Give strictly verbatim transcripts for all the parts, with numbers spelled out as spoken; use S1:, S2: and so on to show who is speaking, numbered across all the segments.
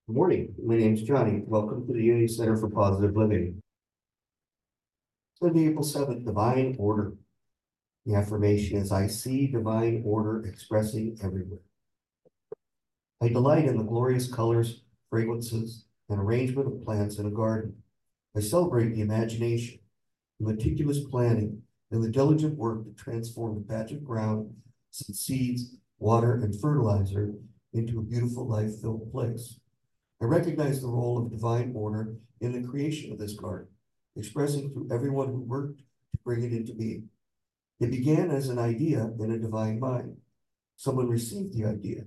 S1: Good morning. My name is Johnny. Welcome to the Unity Center for Positive Living. Sunday, April seventh, divine order. The affirmation is, I see divine order expressing everywhere. I delight in the glorious colors, fragrances, and arrangement of plants in a garden. I celebrate the imagination, the meticulous planning, and the diligent work to transform the patch of ground, some seeds, water, and fertilizer into a beautiful life-filled place. I recognize the role of divine order in the creation of this garden, expressing through everyone who worked to bring it into being. It began as an idea in a divine mind. Someone received the idea.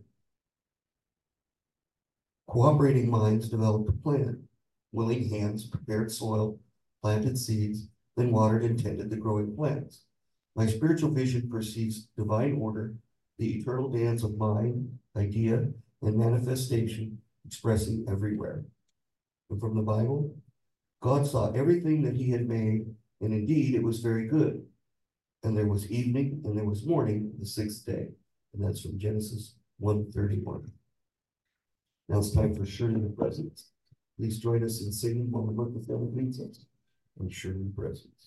S1: Cooperating minds developed a plan. Willing hands prepared soil, planted seeds, then watered and tended the growing plants. My spiritual vision perceives divine order, the eternal dance of mind, idea, and manifestation expressing everywhere. And from the Bible, God saw everything that he had made, and indeed it was very good. And there was evening, and there was morning, the sixth day. And that's from Genesis one thirty-one. Now it's time for Surely the Presence. Please join us in singing while the book of family leads us. And Surely the Presence.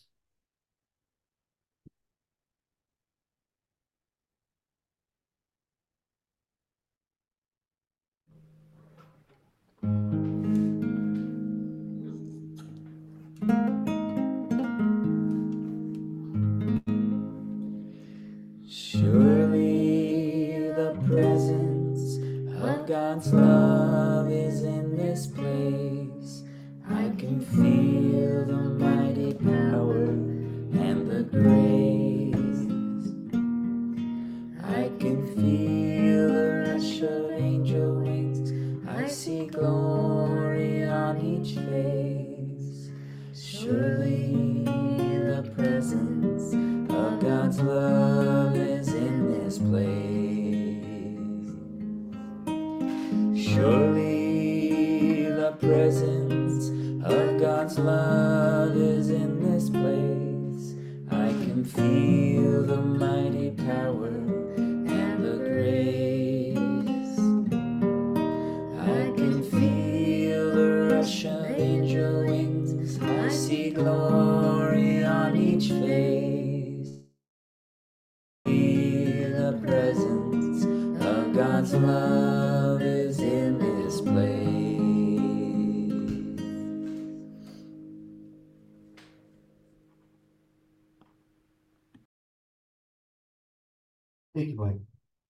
S2: Surely the presence of God's love is in this place. I can feel the mighty power and the grace. I can feel the rush of angel wings. I see glory on each face. Surely the presence of God's love is in this place. Surely the presence of God's love is in this place. I can feel the mighty power and the grace. I can feel the rush of angel wings. I see glory on each face. The presence of God's love is in this place.
S1: Thank you, Mike.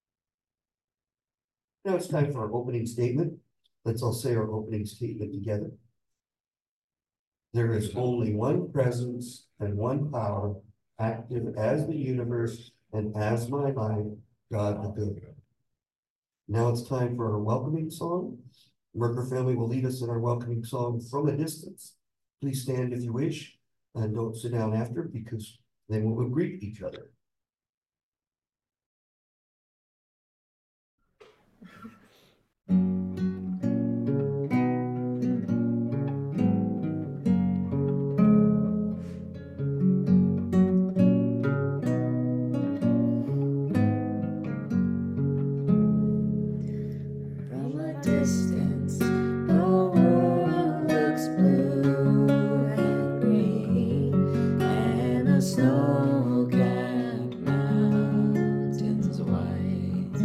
S1: Now it's time for our opening statement. Let's all say our opening statement together. There is only one presence and one power, active as the universe and as my life, God the good. Now it's time for our welcoming song. Merker family will lead us in our welcoming song from a distance. Please stand if you wish, and don't sit down after, because then we will greet each other.
S2: From a distance, the world looks blue and green, and the snow-capped mountains white.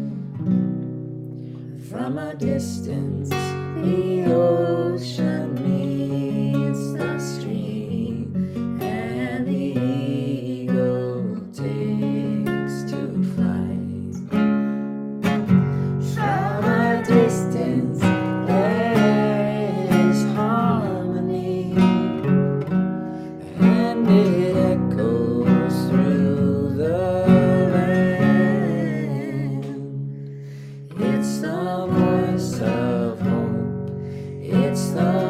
S2: From a distance, the ocean meets the stream, and the eagle takes to flight. From a distance, there is harmony, and it echoes through the land. It's the voice of hope, it's the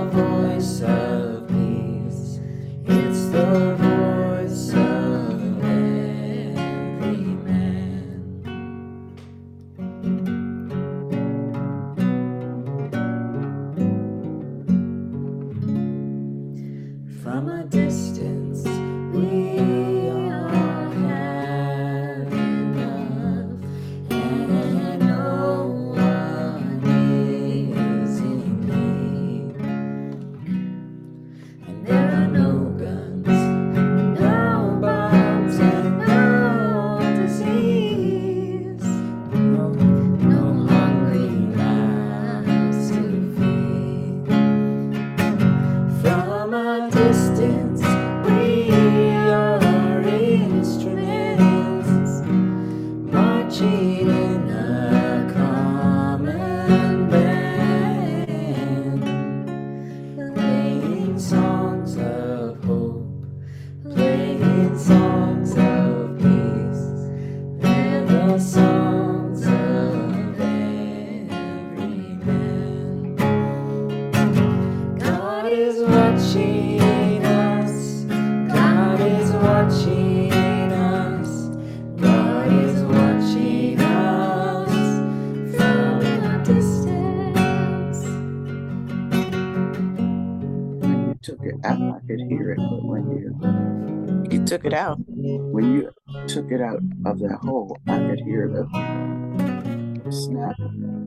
S3: took it out, I could hear it, but when you
S4: You took it out.
S3: when you took it out of that hole, I could hear the snap.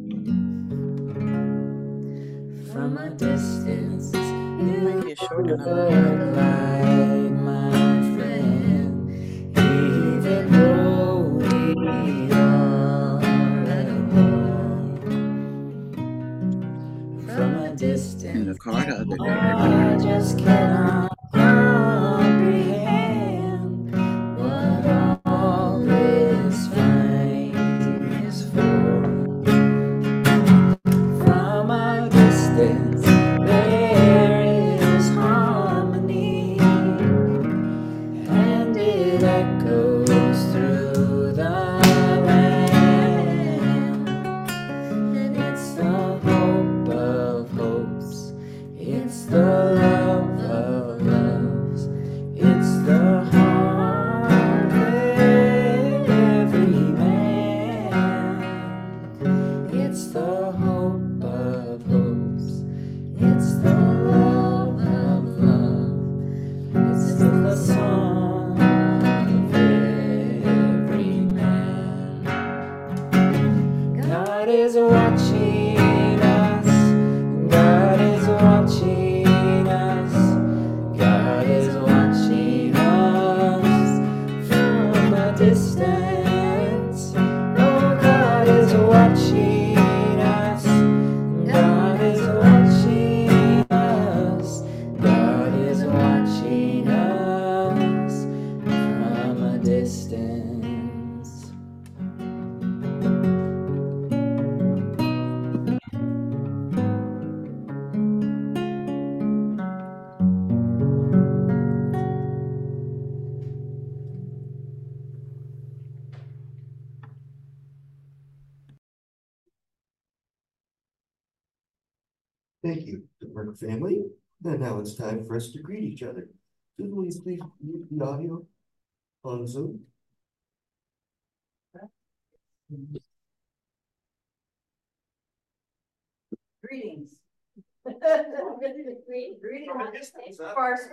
S2: From a distance,
S4: It might be short
S2: look
S4: enough.
S2: like my friend, even though we are at war. From a
S3: In the
S2: distance,
S3: car the other day,
S2: I just cannot comprehend what all this fighting is for. From a distance, there is harmony, and it echoes through the land. And it's the hope of hopes, it's the love of loves, it's the heart of every man. It's the hope of hopes, it's the love of love, it's the song of every man. God is watching us, God is watching us, God is watching us from a distance. Oh, God is watching us, God is watching us, God is watching us from a distance.
S1: Thank you, the Burke family. And now it's time for us to greet each other. Susan, will you please mute the audio on Zoom?
S5: Greetings. Greetings. First.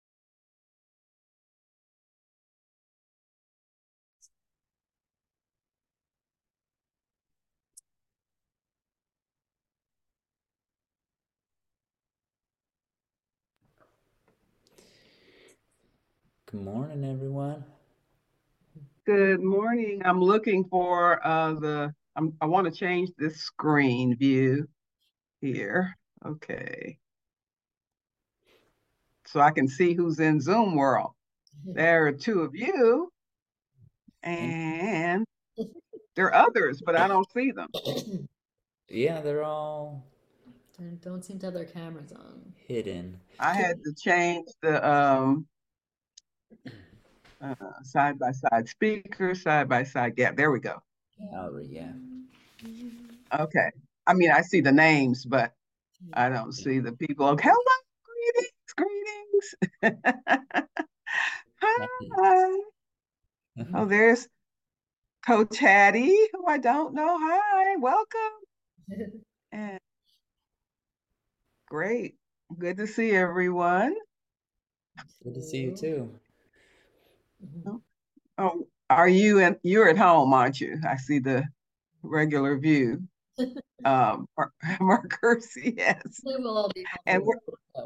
S2: Good morning, everyone.
S6: Good morning. I'm looking for uh, the, I'm, I want to change this screen view here. Okay. So I can see who's in Zoom world. There are two of you, and there are others, but I don't see them.
S2: Yeah, they're all
S5: They don't seem to have their cameras on.
S2: hidden.
S6: I had to change the um, uh, side by side speaker, side by side gap. There we go.
S2: Gallery, yeah.
S6: Okay. I mean, I see the names, but I don't see the people. Okay. Hello, greetings, greetings. Hi. Oh, there's Coach Hattie, who I don't know. Hi, welcome. And great. Good to see everyone.
S2: Good to see you too.
S6: Oh, are you and you're at home, aren't you? I see the regular view. Um, Mark, Mark Kersey, yes.
S5: They will all be
S6: And we're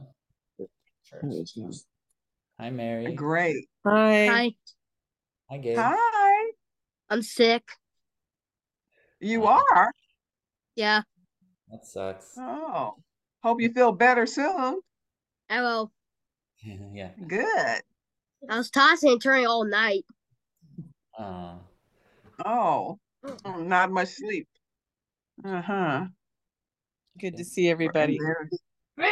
S2: First. Hi, Mary.
S6: great.
S4: Hi.
S7: Hi,
S2: Hi, Gabe.
S6: Hi.
S7: I'm sick.
S6: You
S2: Uh,
S6: are?
S7: Yeah,
S2: That sucks.
S6: Oh, hope you feel better soon.
S7: I will.
S2: Yeah.
S6: Good.
S7: I was tossing and turning all night.
S2: Uh,
S6: Oh, oh, not much sleep. Uh-huh.
S4: Good to see everybody.
S6: Yeah,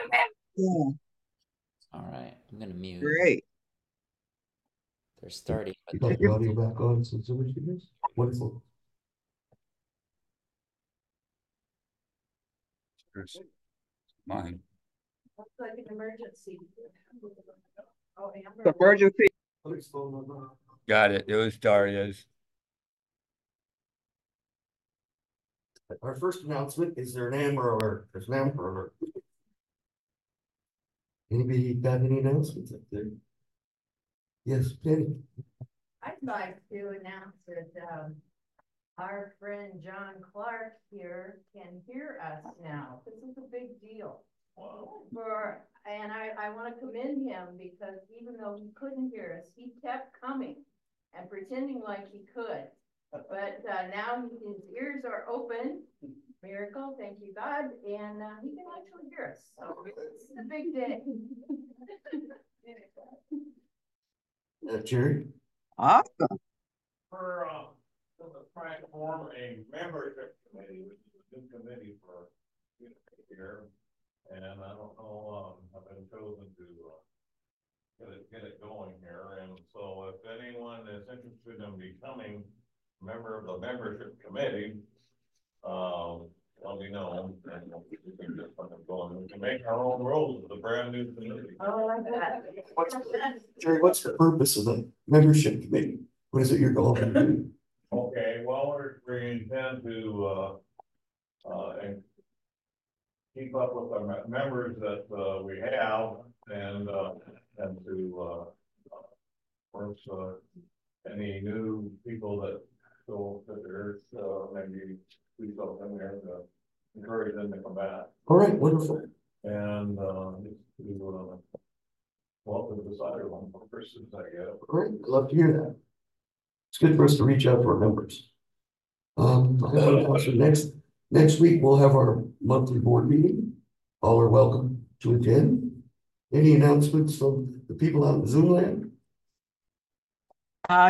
S2: all right. I'm gonna mute.
S6: great.
S2: They're starting,
S1: You
S2: but
S1: got the audio back on, so Zoom is wonderful.
S8: Mine.
S5: Looks like an emergency. Oh,
S6: The emergency.
S1: Alex, phone number.
S8: Got it. It was Daria's.
S1: Our first announcement is there an Amber Alert. There's an Amber Alert. Anybody got any announcements up there? Yes, Penny.
S5: I'd like to announce that, um, our friend John Clark here can hear us now. This is a big deal. For, and I, I want to commend him because even though he couldn't hear us, he kept coming and pretending like he could. But, uh, now his ears are open. Miracle, thank you, God, and, uh, he can actually hear us. So it's a big day.
S1: Uh, Jerry?
S6: Awesome.
S9: For, uh, trying to form a membership committee, which is a new committee for here. And I don't know, um, I've been chosen to, uh, get it, get it going here. And so if anyone is interested in becoming a member of the membership committee, um, let me know. And we can just fucking go and we can make our own rules with a brand new committee.
S5: Oh, I like that.
S1: What's, Jerry, what's the purpose of the membership committee? What is it you're going to do?
S9: Okay, well, we're, we intend to, uh, uh, and keep up with the me- members that, uh, we have and, uh, and to, uh, of course, uh, any new people that go to there's, uh, maybe we go in there to encourage them to come back.
S1: All right, wonderful.
S9: And, uh, just to, uh, well, to decide on persons, I guess.
S1: Great, I'd love to hear that. It's good for us to reach out to our members. Um, I have an announcement. next, next week we'll have our monthly board meeting. All are welcome to attend. Any announcements from the people out in Zoom land?
S6: Uh,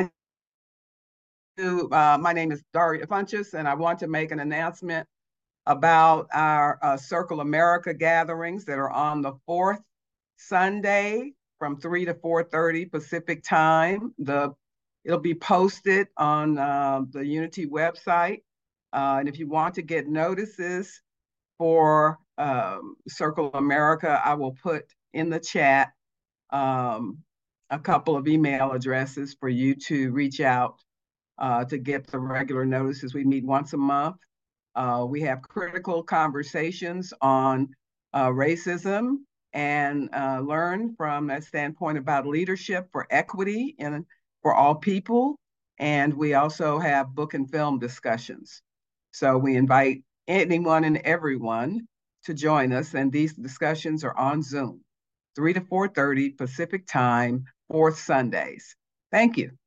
S6: to, uh, my name is Daria Funches, and I want to make an announcement about our uh, Circle America gatherings that are on the fourth Sunday from three to four thirty Pacific time. The It'll be posted on uh, the Unity website. Uh, and if you want to get notices for um, Circle America, I will put in the chat um, a couple of email addresses for you to reach out uh, to get the regular notices. We meet once a month. Uh, we have critical conversations on uh, racism and uh, learn from that standpoint about leadership for equity in for all people. And we also have book and film discussions. So we invite anyone and everyone to join us. And these discussions are on Zoom, three to four thirty Pacific time, fourth Sundays. Thank you.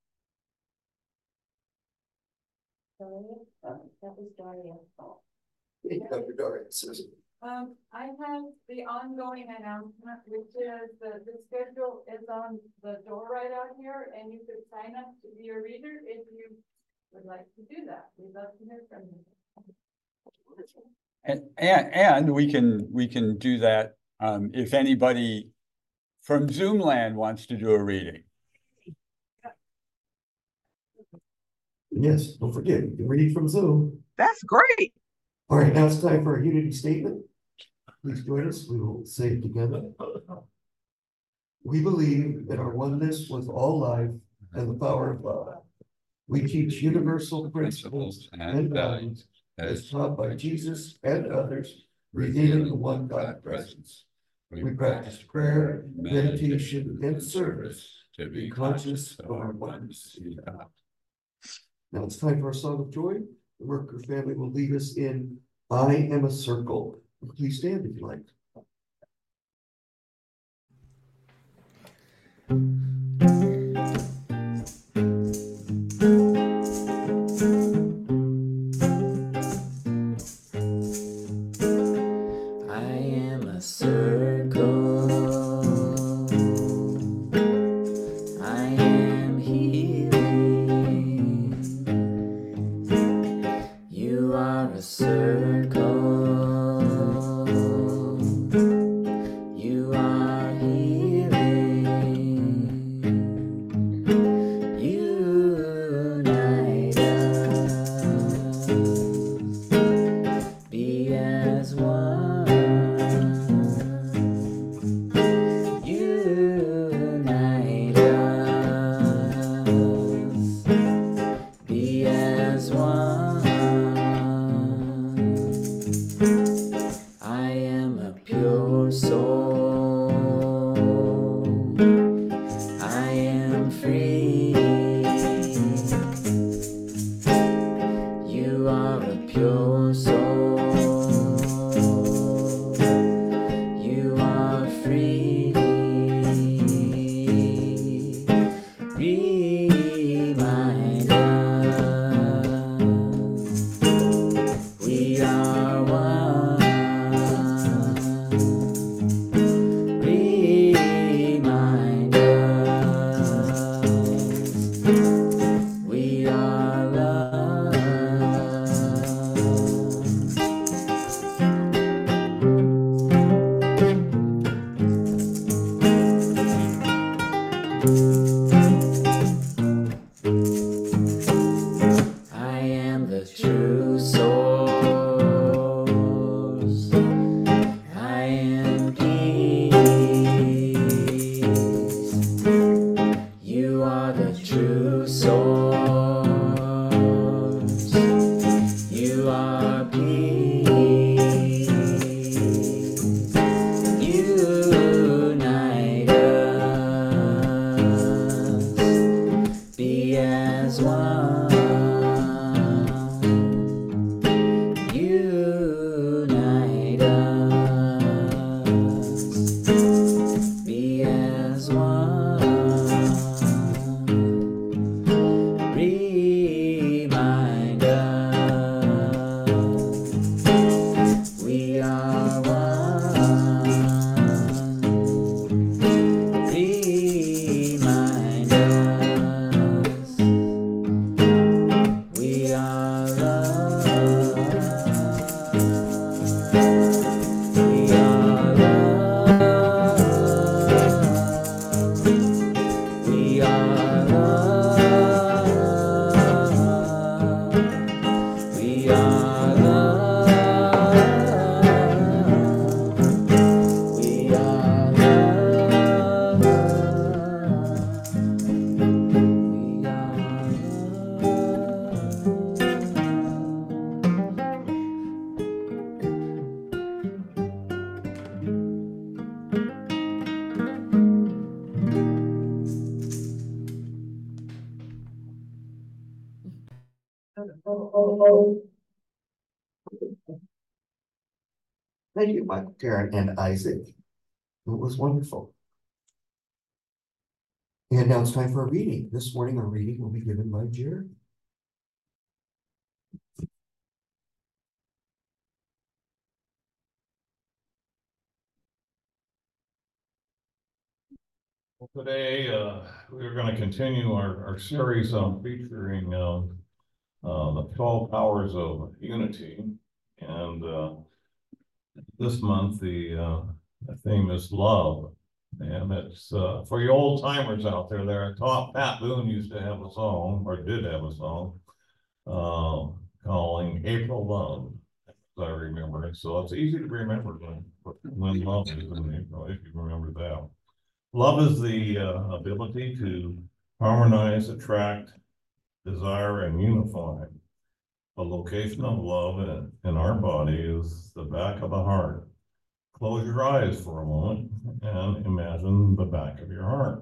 S5: That was Daria.
S1: Doctor Daria, Susan.
S5: Um, I have the ongoing announcement, which is the, the schedule is on the door right out here, and you could sign up to be a reader if you would like to do that. We'd love to hear from you.
S8: And, and, and we can, we can do that, um, if anybody from Zoom land wants to do a reading.
S1: Yes, don't forget, you can read from Zoom.
S6: That's great.
S1: All right, now it's time for our unity statement. Please join us. We will say it together. We believe in our oneness with all life and the power of God. We teach universal principles and values as taught by Jesus and others, revealing the one God presence. We practice prayer, meditation, and service to be conscious of our oneness in God. Now it's time for our song of joy. The Merker family will lead us in I Am a Circle. Please stand if you like.
S2: I am a circle. I am healing. You are a circle. You are healing.
S1: Thank you, Michael, Karen, and Isaac. It was wonderful. And now it's time for a reading. This morning, our reading will be given by Jared.
S9: Well, today, uh, we're gonna continue our, our series on featuring, uh, uh, the twelve powers of unity. And, uh, this month, the, uh, the theme is love. And it's, uh, for you old timers out there, there, Tom, Pat Boone used to have a song, or did have a song, uh, calling April Love, as I remember it. So it's easy to remember when, when love is in April, if you remember that. Love is the uh, ability to harmonize, attract, desire, and unify. The location of love in, in our body is the back of the heart. Close your eyes for a moment and imagine the back of your heart.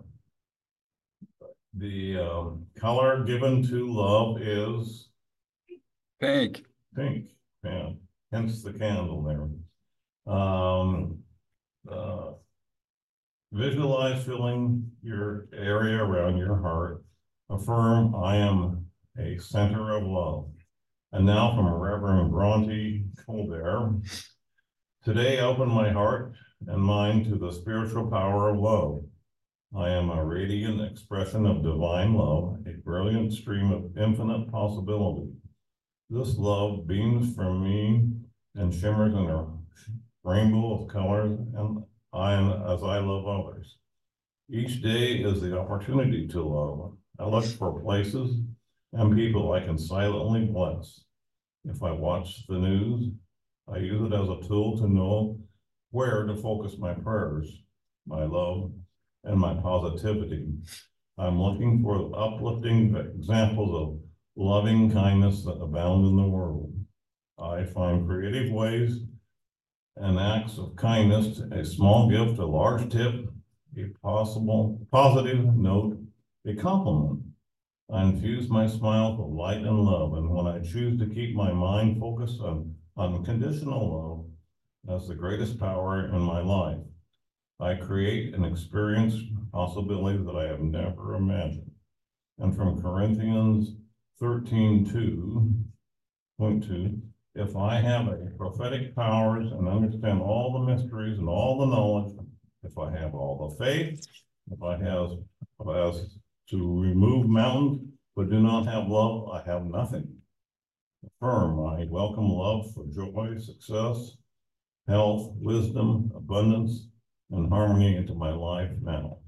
S9: The um, color given to love is
S8: Pink.
S9: pink, yeah, hence the candle there. Um, uh, Visualize filling your area around your heart. Affirm, I am a center of love. And now from Reverend Bronte Colbert. Today, open my heart and mind to the spiritual power of love. I am a radiant expression of divine love, a brilliant stream of infinite possibility. This love beams from me and shimmers in a rainbow of colors, and I am as I love others. Each day is the opportunity to love. I look for places and people I can silently bless. If I watch the news, I use it as a tool to know where to focus my prayers, my love, and my positivity. I'm looking for uplifting examples of loving kindness that abound in the world. I find creative ways and acts of kindness, a small gift, a large tip, a possible positive note, a compliment. I infuse my smile with light and love, and when I choose to keep my mind focused on unconditional love as the greatest power in my life, I create and experience possibilities that I have never imagined. And from Corinthians thirteen two point two, if I have a prophetic powers and understand all the mysteries and all the knowledge, if I have all the faith, if I have as to remove mountains, but do not have love, I have nothing. Affirm, I welcome love for joy, success, health, wisdom, abundance, and harmony into my life now.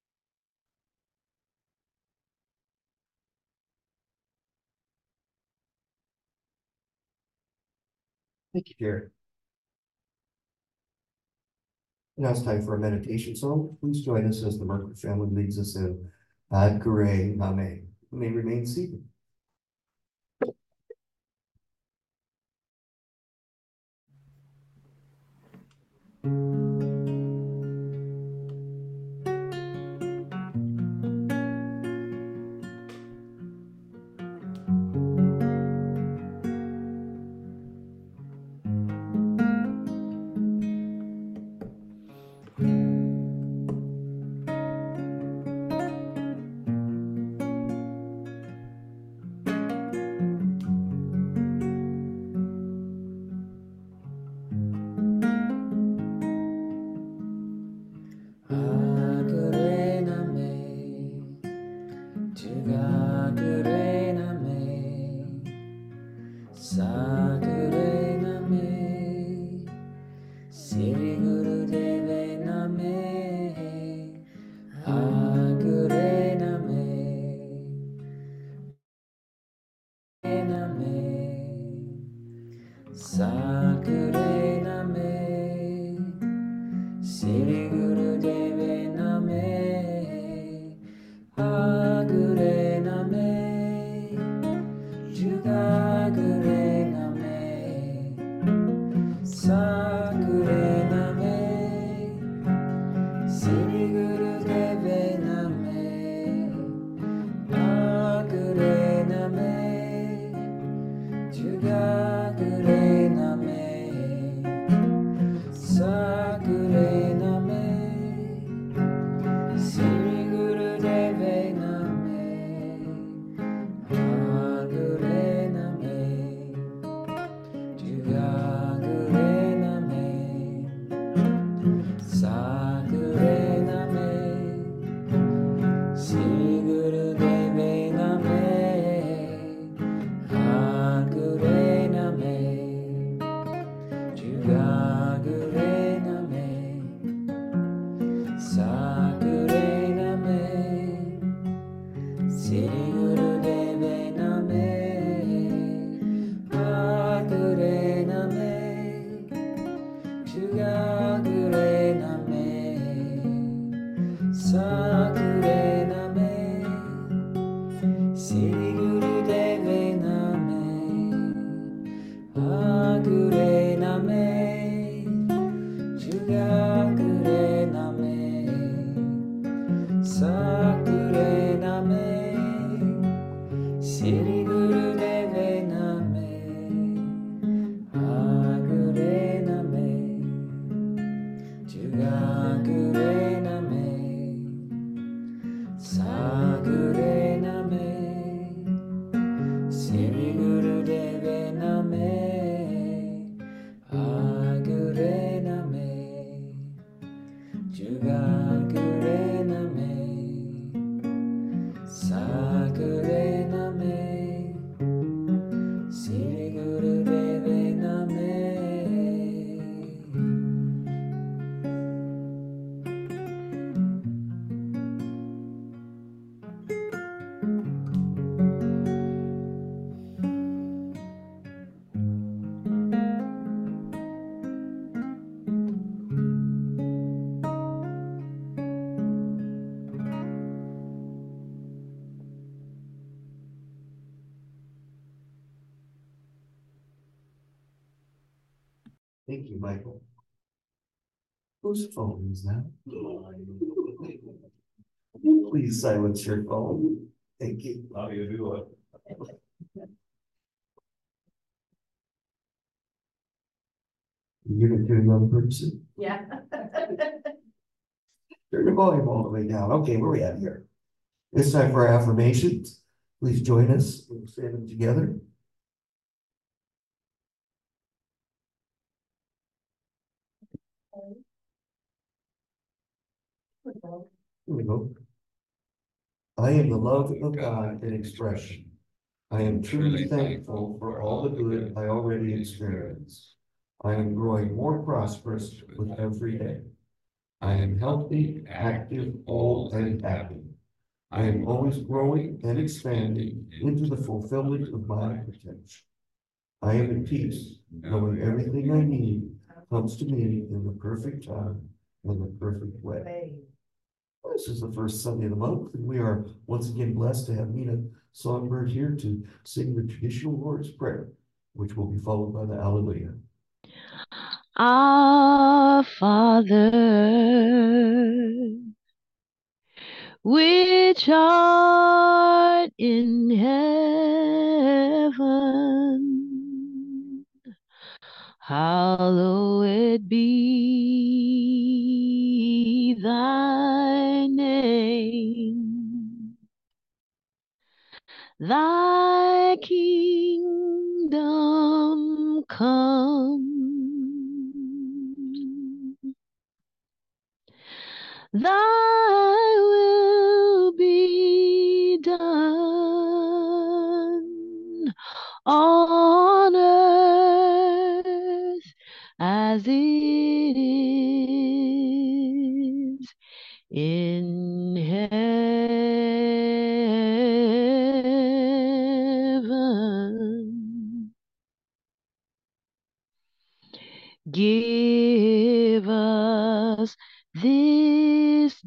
S1: Thank you, Jared. Now it's time for a meditation song. Please join us as the Merkle family leads us in Ad Gure Name. You may remain seated.
S2: 주가 그래 남에 사 그래 남에 시 그래 남에 아 그래 남에 주가 그래 남에 사 그래 남에 시 그래 남에 아 그래 남에 주가 그래 남에 사 그래 남에 시 그래 남에 아 그래 남에 주가 그래 남에 사 그래 남에 시 그래 남에
S1: Thank you, Michael. Whose phone is that? Please silence your phone. Thank you.
S9: How do you do it?
S1: You give it to a young person.
S5: Yeah.
S1: Turn the volume all the way down. Okay, where are we at here? It's time for our affirmations. Please join us. We'll say them together. Here we go. I am the love of God in expression. I am truly thankful for all the good I already experience. I am growing more prosperous with every day. I am healthy, active, whole, and happy. I am always growing and expanding into the fulfillment of my potential. I am at peace, knowing everything I need comes to me in the perfect time and the perfect way. This is the first Sunday of the month, and we are once again blessed to have Nina Songbird here to sing the traditional Lord's Prayer, which will be followed by the Alleluia.
S10: Our Father, which art in heaven, hallowed be thy name. Thy kingdom come. Thy will be done on earth as it is in heaven. Give us this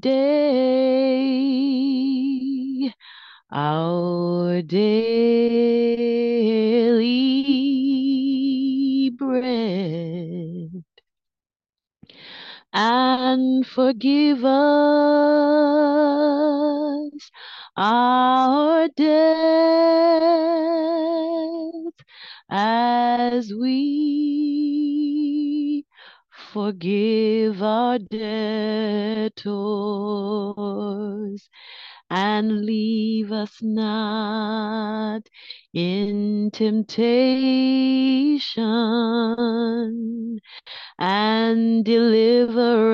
S10: day our daily bread, and forgive us our debts as we forgive our debtors, and leave us not in temptation, and deliver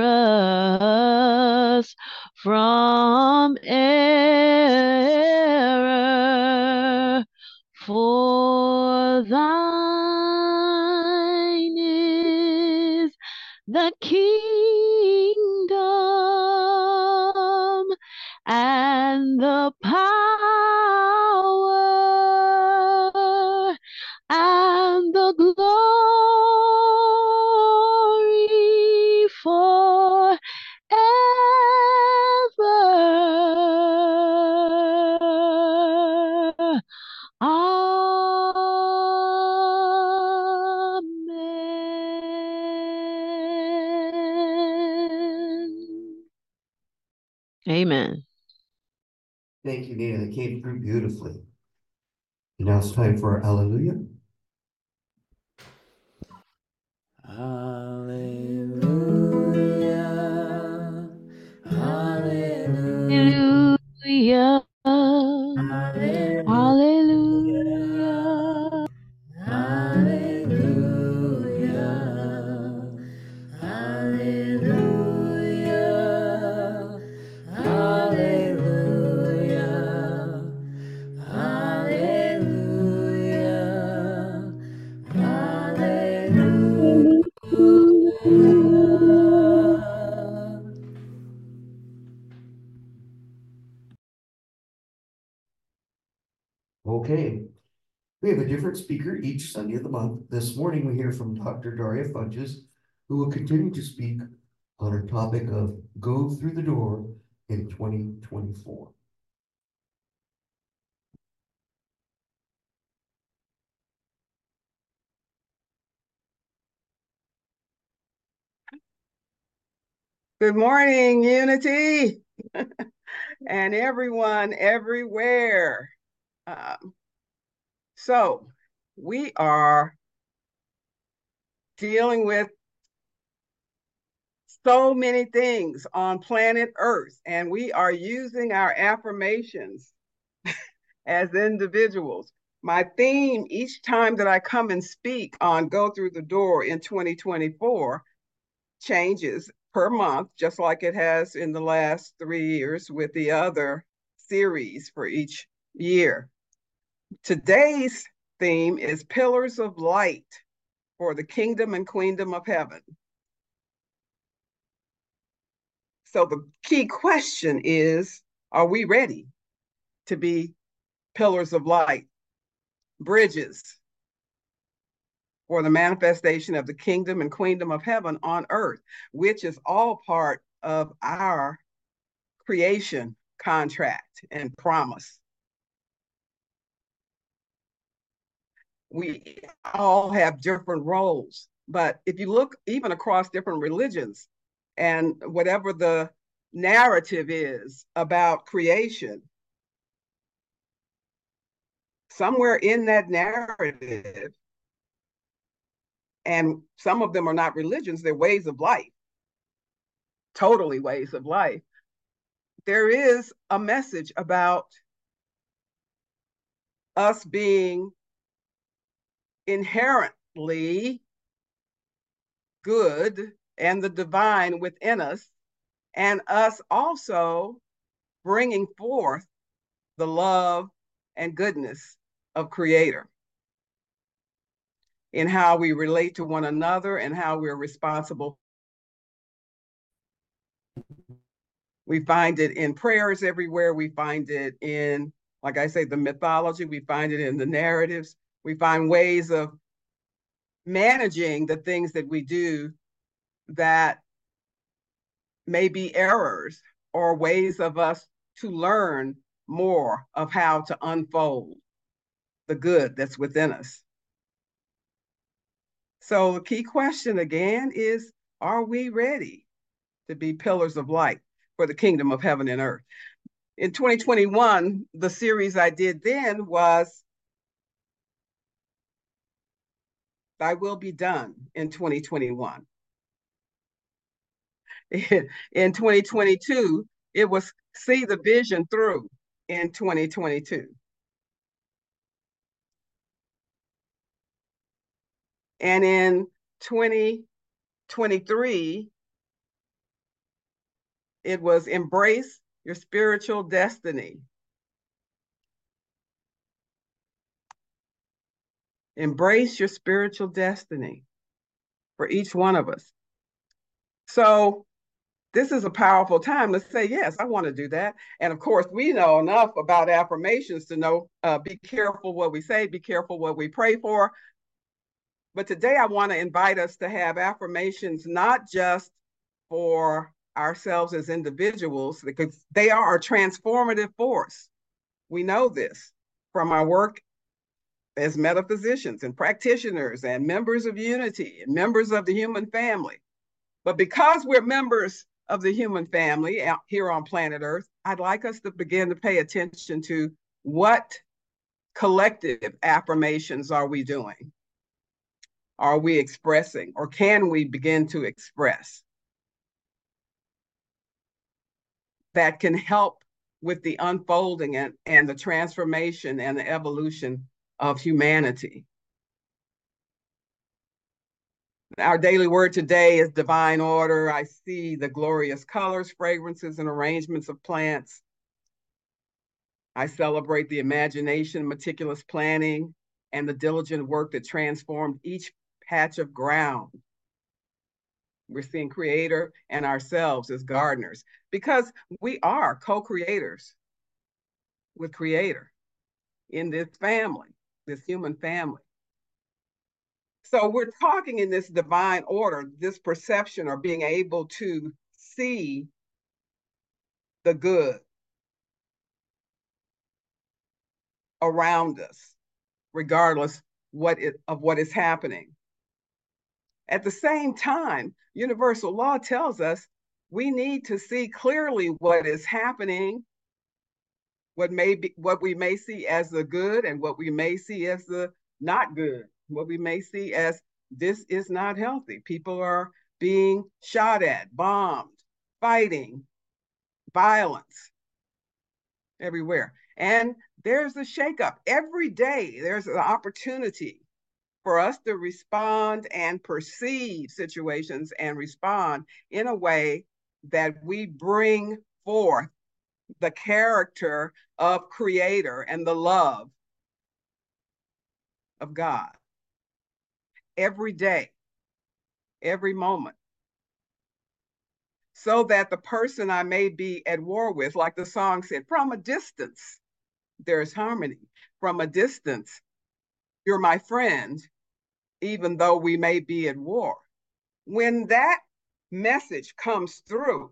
S10: us from error. For thine is the kingdom and the power and the glory Amen.
S1: Thank you, Nina. That came through beautifully. And now it's time for our hallelujah.
S2: Hallelujah. Hallelujah.
S10: Hallelujah. Hallelujah.
S2: Hallelujah. Hallelujah. Hallelujah. Hallelujah. Hallelujah.
S1: Okay. We have a different speaker each Sunday of the month. This morning, we hear from Doctor Daria Funches, who will continue to speak on her topic of Go Through the Door in twenty twenty-four.
S6: Good morning, Unity, and everyone everywhere. Um, so we are dealing with so many things on planet Earth, and we are using our affirmations as individuals. My theme each time that I come and speak on Go Through the Door in twenty twenty-four changes per month, just like it has in the last three years with the other series for each year. Today's theme is Pillars of Light for the Kingdom and Queendom of Heaven. So the key question is, are we ready to be pillars of light, bridges for the manifestation of the kingdom and queendom of heaven on earth, which is all part of our creation contract and promise? We all have different roles, but if you look even across different religions and whatever the narrative is about creation, somewhere in that narrative, and some of them are not religions, they're ways of life, totally ways of life, there is a message about us being inherently good and the divine within us, and us also bringing forth the love and goodness of Creator in how we relate to one another and how we're responsible. We find it in prayers everywhere. We find it in, like I say, the mythology. We find it in the narratives. We find ways of managing the things that we do that may be errors or ways of us to learn more of how to unfold the good that's within us. So the key question again is, are we ready to be pillars of light for the kingdom of heaven and earth? In twenty twenty-one, the series I did then was Thy Will Be Done in twenty twenty-one. In twenty twenty-two, it was See the Vision Through in twenty twenty-two. And in twenty twenty-three, it was Embrace Your Spiritual Destiny. Embrace your spiritual destiny for each one of us. So this is a powerful time to say, yes, I want to do that. And of course, we know enough about affirmations to know, uh, be careful what we say, be careful what we pray for. But today I want to invite us to have affirmations, not just for ourselves as individuals, because they are a transformative force. We know this from our work as metaphysicians and practitioners and members of Unity and members of the human family. But because we're members of the human family out here on planet Earth, I'd like us to begin to pay attention to what collective affirmations are we doing? Are we expressing, or can we begin to express that can help with the unfolding and, and the transformation and the evolution of humanity? Our daily word today is divine order. I see the glorious colors, fragrances, and arrangements of plants. I celebrate the imagination, meticulous planning, and the diligent work that transformed each patch of ground. We're seeing Creator and ourselves as gardeners, because we are co-creators with Creator in this family, this human family. So we're talking in this divine order, this perception, or being able to see the good around us, regardless what it, of what is happening. At the same time, universal law tells us we need to see clearly what is happening, what may be, what we may see as the good and what we may see as the not good, what we may see as this is not healthy. People are being shot at, bombed, fighting, violence everywhere. And there's a shakeup. Every day there's an opportunity for us to respond and perceive situations and respond in a way that we bring forth the character of Creator and the love of God. Every day, every moment. So that the person I may be at war with, like the song said, from a distance, there's harmony. From a distance, you're my friend, even though we may be at war. When that message comes through,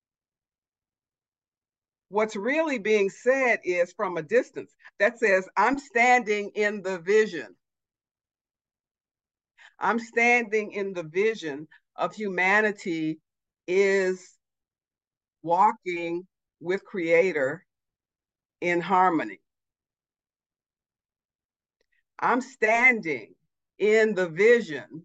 S6: what's really being said is from a distance. That says, I'm standing in the vision. I'm standing in the vision of humanity is walking with Creator in harmony. I'm standing in the vision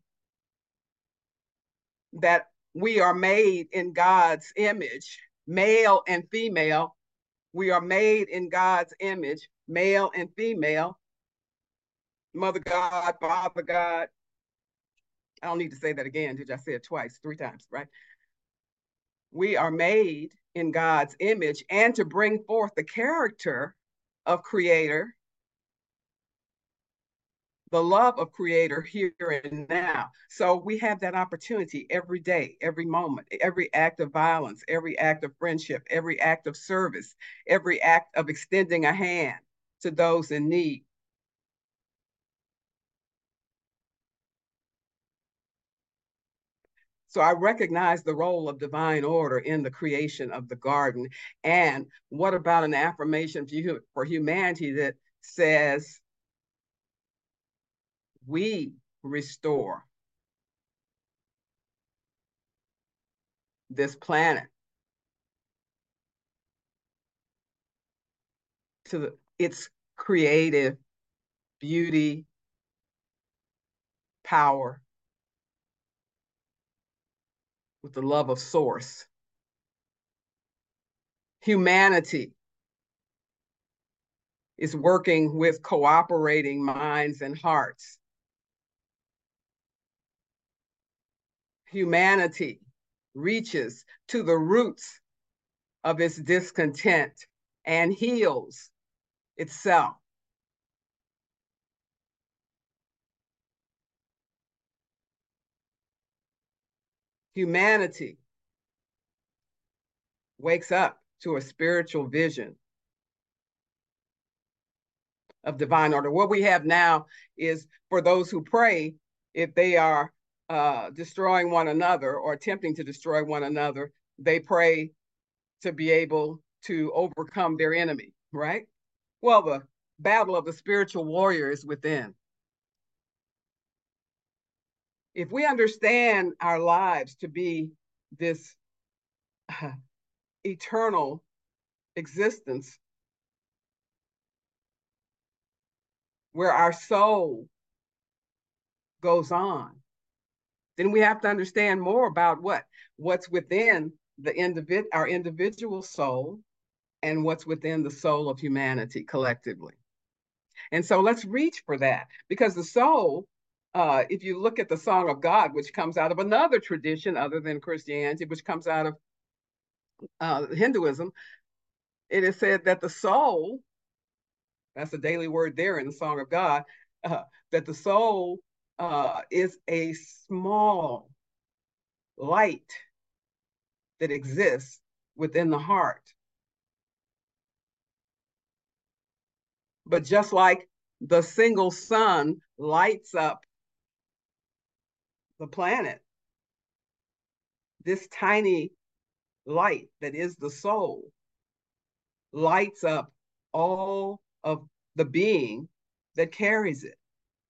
S6: that we are made in God's image, male and female. We are made in God's image, male and female. Mother God, Father God. I don't need to say that again, did I say it twice, three times, right? We are made in God's image, and to bring forth the character of Creator, the love of Creator here and now. So we have that opportunity every day, every moment, every act of violence, every act of friendship, every act of service, every act of extending a hand to those in need. So I recognize the role of divine order in the creation of the garden. And what about an affirmation for humanity that says, we restore this planet to the, its creative beauty, power, with the love of source. Humanity is working with cooperating minds and hearts. Humanity reaches to the roots of its discontent and heals itself. Humanity wakes up to a spiritual vision of divine order. What we have now is, for those who pray, if they are uh, destroying one another or attempting to destroy one another, they pray to be able to overcome their enemy, right? Well, the battle of the spiritual warrior is within. If we understand our lives to be this eternal existence where our soul goes on, then we have to understand more about what? What's within the individ our individual soul and what's within the soul of humanity collectively. And so let's reach for that, because the soul, uh, if you look at the Song of God, which comes out of another tradition other than Christianity, which comes out of uh, Hinduism, it is said that the soul, that's a daily word there in the Song of God, uh, that the soul uh, is a small light that exists within the heart. But just like the single sun lights up the planet, this tiny light that is the soul lights up all of the being that carries it.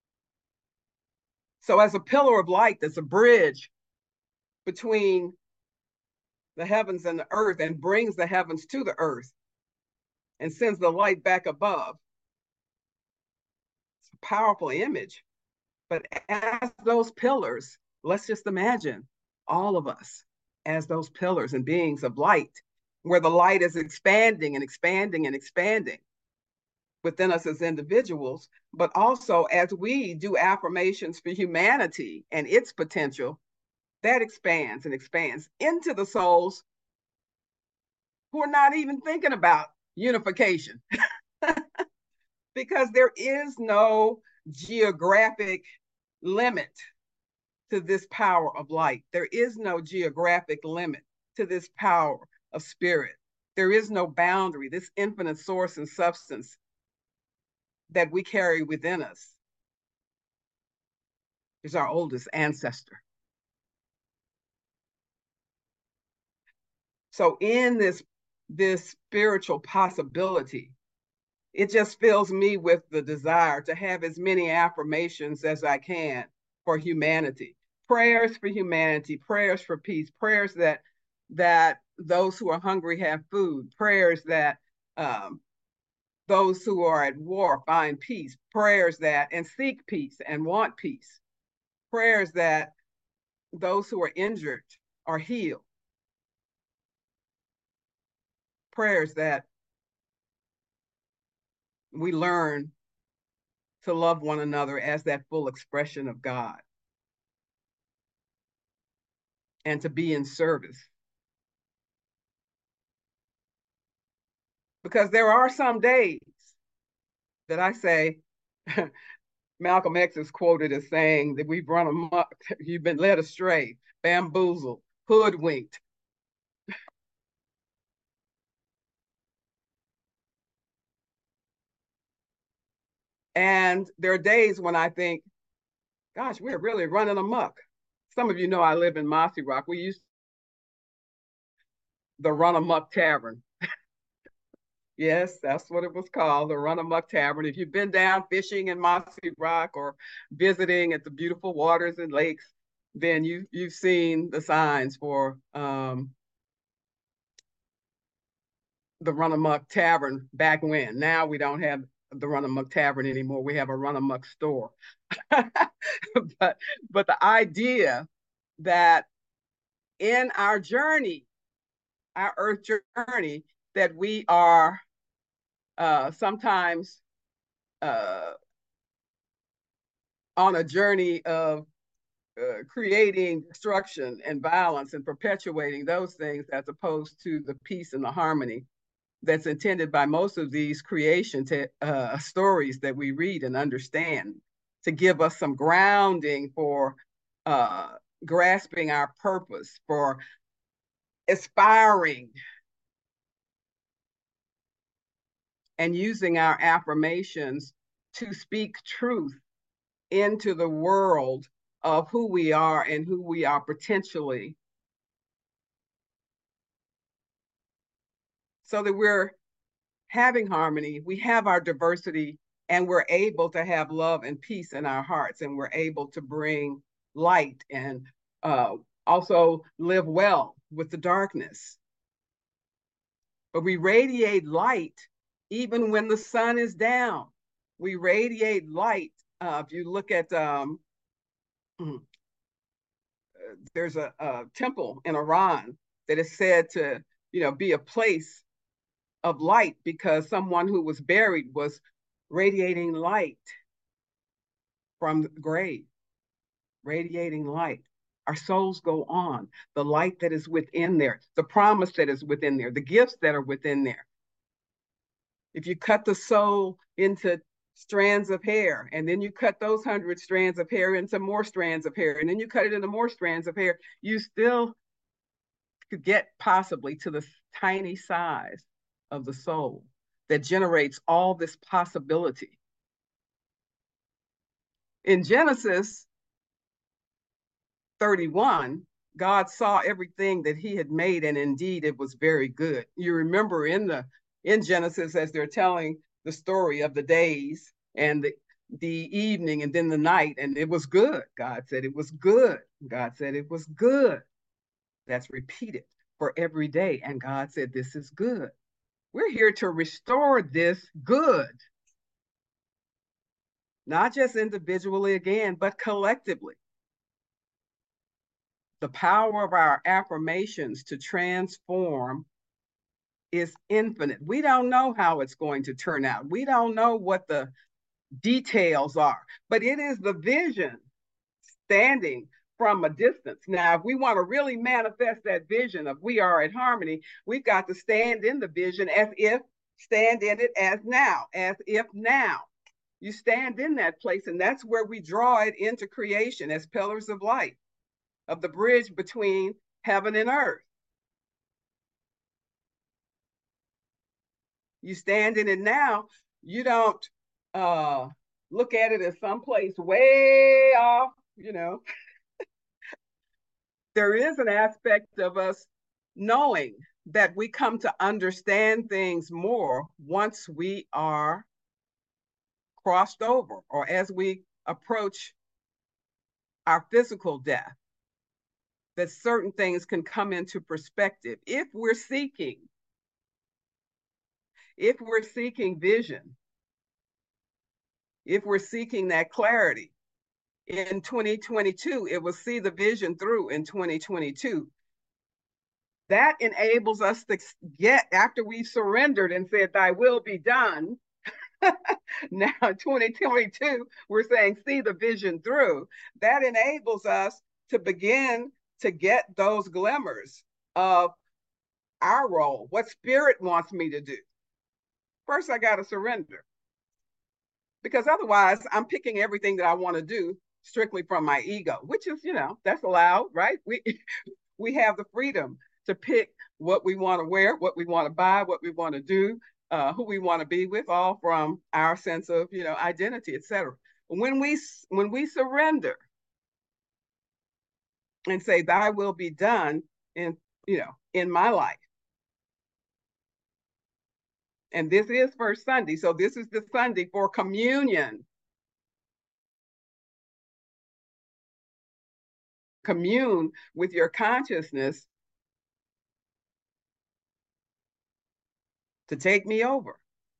S6: So as a pillar of light that's a bridge between the heavens and the earth and brings the heavens to the earth and sends the light back above, it's a powerful image. But as those pillars, let's just imagine all of us as those pillars and beings of light, where the light is expanding and expanding and expanding within us as individuals, but also as we do affirmations for humanity and its potential, that expands and expands into the souls who are not even thinking about unification. Because there is no geographic limit to this power of light. There is no geographic limit to this power of spirit. There is no boundary. This infinite source and substance that we carry within us is our oldest ancestor. So in this, this spiritual possibility, it just fills me with the desire to have as many affirmations as I can for humanity. Prayers for humanity, prayers for peace, prayers that that those who are hungry have food, prayers that um, those who are at war find peace, prayers that and seek peace and want peace, prayers that those who are injured are healed, prayers that we learn to love one another as that full expression of God and to be in service. Because there are some days that I say, Malcolm X is quoted as saying that we've run amok, you've been led astray, bamboozled, hoodwinked. And there are days when I think, gosh, we're really running amok. Some of you know I live in Mossy Rock. We used the Run Amok Tavern. Yes, that's what it was called, the Run Amok Tavern. If you've been down fishing in Mossy Rock or visiting at the beautiful waters and lakes, then you, you've seen the signs for um, the Run Amok Tavern back when. Now we don't have the Run Amok Tavern anymore. We have a Run Amok store. but, but the idea that in our journey, our earth journey, that we are uh, sometimes uh, on a journey of uh, creating destruction and violence and perpetuating those things, as opposed to the peace and the harmony that's intended by most of these creation to, uh, stories that we read and understand, to give us some grounding for uh, grasping our purpose, for aspiring and using our affirmations to speak truth into the world of who we are and who we are potentially, so that we're having harmony, we have our diversity, and we're able to have love and peace in our hearts, and we're able to bring light and uh, also live well with the darkness. but we radiate light even when the sun is down. We radiate light. Uh, if you look at, um, there's a, a temple in Iran that is said to, you know, be a place of light because someone who was buried was radiating light from the grave, radiating light. Our souls go on, the light that is within there, the promise that is within there, the gifts that are within there. If you cut the soul into strands of hair, and then you cut those hundred strands of hair into more strands of hair, and then you cut it into more strands of hair, you still could get possibly to the tiny size of the soul that generates all this possibility. In Genesis thirty-one, God saw everything that he had made, and indeed it was very good. You remember in the in Genesis, as they're telling the story of the days and the, the evening and then the night, and it was good. God said it was good. God said it was good. That's repeated for every day. And God said, this is good. We're here to restore this good. Not just individually again, but collectively. The power of our affirmations to transform is infinite. We don't know how it's going to turn out. We don't know what the details are, but it is the vision standing from a distance. Now, if we want to really manifest that vision of we are at harmony, we've got to stand in the vision as if, stand in it as now, as if now. You stand in that place, and that's where we draw it into creation as pillars of light, of the bridge between heaven and earth. You stand in it now, you don't uh, look at it as someplace way off, you know. There is an aspect of us knowing that we come to understand things more once we are crossed over or as we approach our physical death, that certain things can come into perspective if we're seeking if we're seeking vision, if we're seeking that clarity. In twenty twenty-two, it was see the vision through in twenty twenty-two. That enables us to get, after we've surrendered and said, thy will be done, now in twenty twenty-two, we're saying see the vision through. That enables us to begin to get those glimmers of our role, what spirit wants me to do. First, I got to surrender. Because otherwise, I'm picking everything that I want to do strictly from my ego, which is, you know, that's allowed, right? We, we have the freedom to pick what we want to wear, what we want to buy, what we want to do, uh, who we want to be with, all from our sense of, you know, identity, et cetera. When we, when we surrender and say, thy will be done in, you know, in my life, and this is First Sunday, so this is the Sunday for communion. Commune with your consciousness to take me over.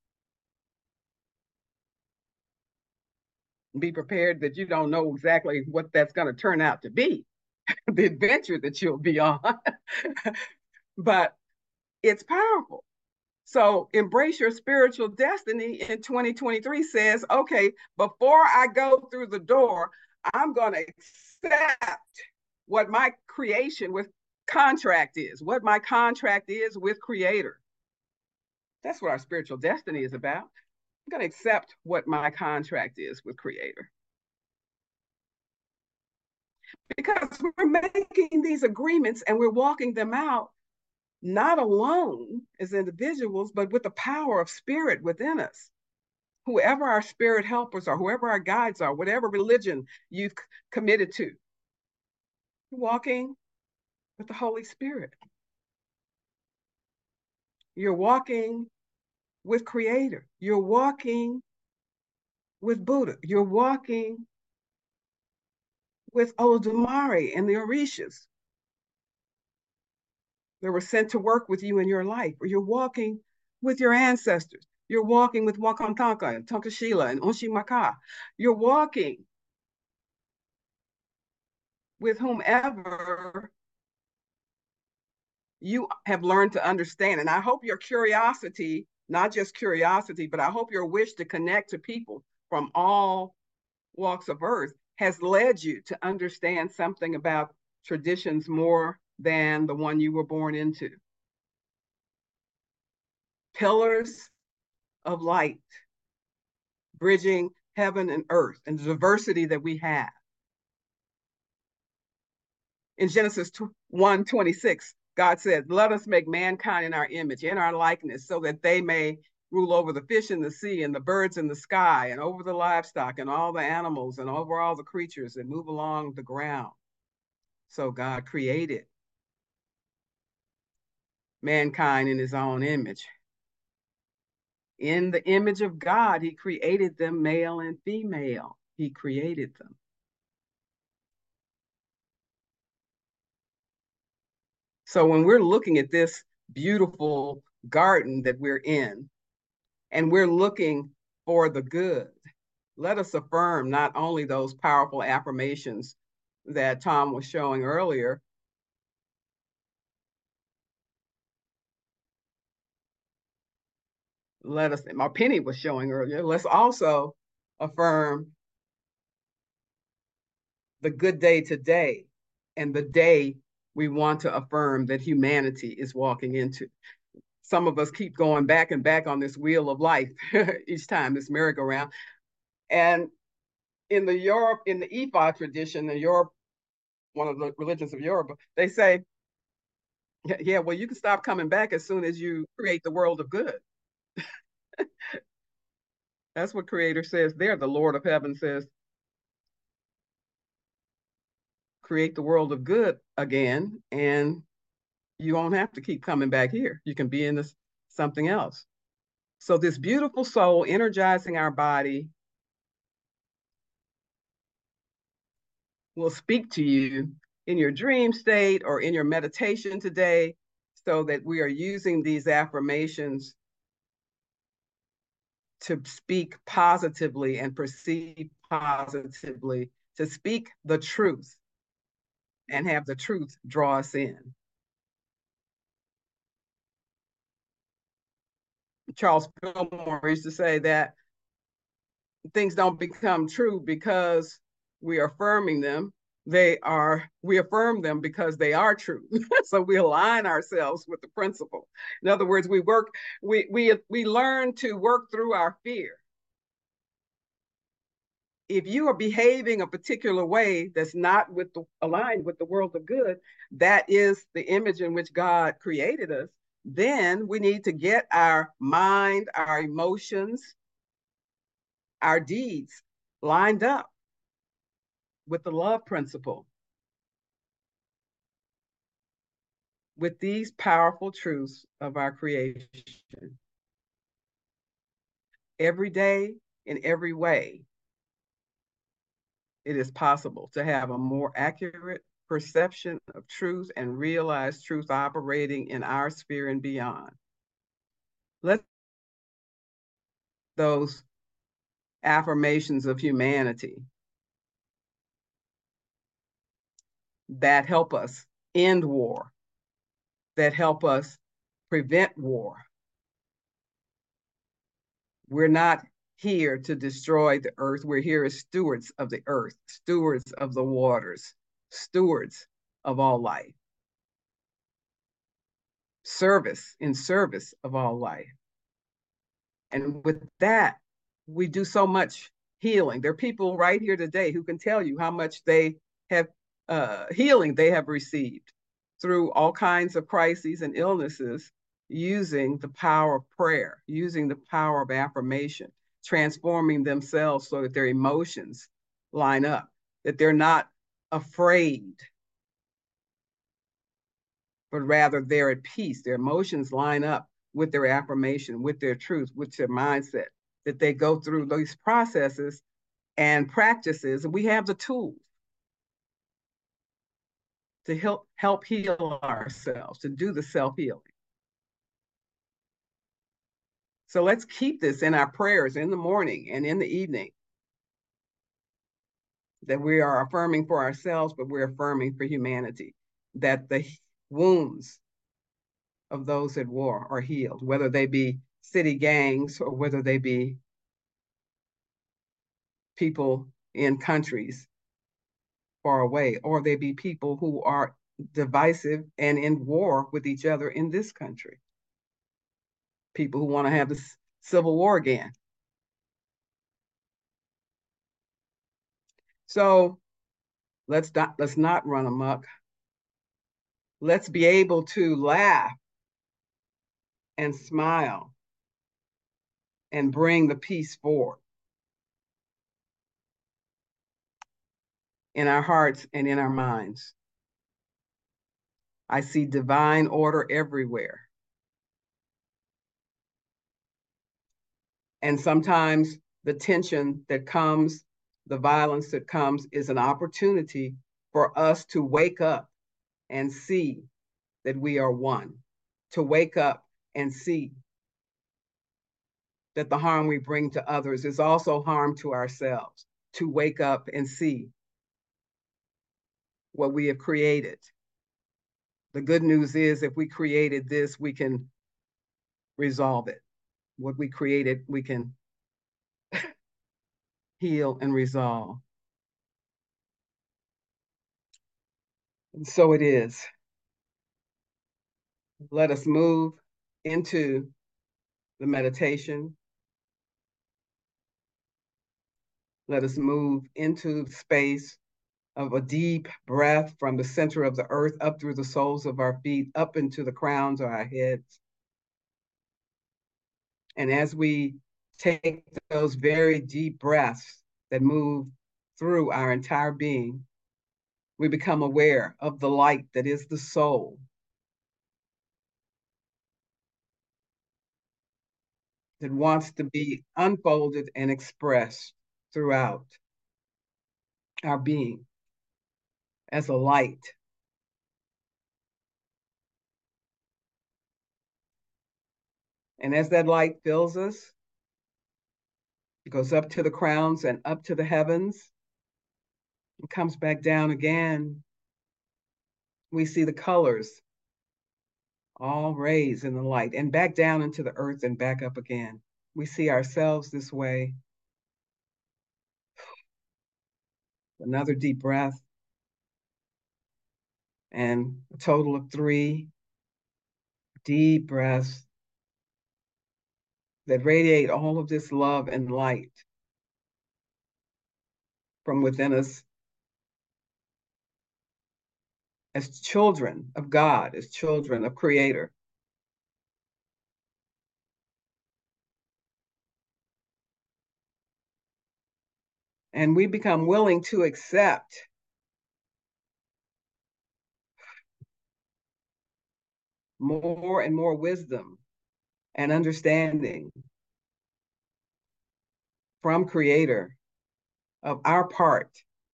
S6: Be prepared that you don't know exactly what that's going to turn out to be, the adventure that you'll be on. But it's powerful. So embrace your spiritual destiny in twenty twenty-three says, okay, before I go through the door, I'm going to accept what my creation with contract is, what my contract is with Creator. That's what our spiritual destiny is about. I'm going to accept what my contract is with Creator. Because we're making these agreements and we're walking them out not alone as individuals, but with the power of spirit within us. Whoever our spirit helpers are, whoever our guides are, whatever religion you've committed to, walking with the Holy Spirit. You're walking with Creator. You're walking with Buddha. You're walking with Olodumare and the Orishas. that were sent to work with you in your life, or you're walking with your ancestors. You're walking with Wakantanka and Tonkashila and Onshimaka. You're walking with whomever you have learned to understand. And I hope your curiosity, not just curiosity, but I hope your wish to connect to people from all walks of earth has led you to understand something about traditions more than the one you were born into. Pillars of light, bridging heaven and earth and the diversity that we have. In Genesis one twenty-six, God said, let us make mankind in our image, in our likeness, so that they may rule over the fish in the sea and the birds in the sky and over the livestock and all the animals and over all the creatures that move along the ground. So God created mankind in his own image. In the image of God, he created them male and female. He created them. So when we're looking at this beautiful garden that we're in, and we're looking for the good, let us affirm not only those powerful affirmations that Tom was showing earlier, let us, my Penny was showing earlier, let's also affirm the good day today and the day we want to affirm that humanity is walking into. Some of us keep going back and back on this wheel of life each time, this merry-go-round. And in the Europe, in the Ifa tradition, in Europe, one of the religions of Europe, they say, yeah, well, you can stop coming back as soon as you create the world of good. That's what Creator says there. The Lord of Heaven says, create the world of good again, and you won't have to keep coming back here. You can be in this something else. So this beautiful soul energizing our body will speak to you in your dream state or in your meditation today, so that we are using these affirmations to speak positively and perceive positively, to speak the truth and have the truth draw us in. Charles Fillmore used to say that things don't become true because we are affirming them. They are, we affirm them because they are true. So we align ourselves with the principle. In other words, we work, we, we, we learn to work through our fear. If you are behaving a particular way that's not with the, aligned with the world of good, that is the image in which God created us, then we need to get our mind, our emotions, our deeds lined up with the love principle, with these powerful truths of our creation. Every day, in every way, it is possible to have a more accurate perception of truth and realize truth operating in our sphere and beyond. Let those affirmations of humanity that help us end war, that help us prevent war. We're not here to destroy the earth. We're here as stewards of the earth, stewards of the waters, stewards of all life. Service, in service of all life. And with that, we do so much healing. There are people right here today who can tell you how much they have uh, healing they have received through all kinds of crises and illnesses, using the power of prayer, using the power of affirmation, transforming themselves so that their emotions line up, that they're not afraid, but rather they're at peace. Their emotions line up with their affirmation, with their truth, with their mindset, that they go through these processes and practices, and we have the tools. to help, help heal ourselves, to do the self-healing. So let's keep this in our prayers in the morning and in the evening, that we are affirming for ourselves, but we're affirming for humanity, that the wounds of those at war are healed, whether they be city gangs or whether they be people in countries far away, or they be people who are divisive and in war with each other in this country. People who want to have the civil war again. So let's not, let's not run amok. Let's be able to laugh and smile and bring the peace forward in our hearts and in our minds. I see divine order everywhere. And sometimes the tension that comes, the violence that comes, is an opportunity for us to wake up and see that we are one, to wake up and see that the harm we bring to others is also harm to ourselves, to wake up and see what we have created. The good news is, if we created this, we can resolve it. What we created, we can heal and resolve. And so it is. Let us move into the meditation. Let us move into the space of a deep breath from the center of the earth up through the soles of our feet, up into the crowns of our heads. And as we take those very deep breaths that move through our entire being, we become aware of the light that is the soul. That wants to be unfolded and expressed throughout our being as a light. And as that light fills us, it goes up to the crowns and up to the heavens, and comes back down again. We see the colors all raised in the light, and back down into the earth and back up again. We see ourselves this way. Another deep breath. And a total of three deep breaths that radiate all of this love and light from within us as children of God, as children of Creator. And we become willing to accept more and more wisdom and understanding from Creator of our part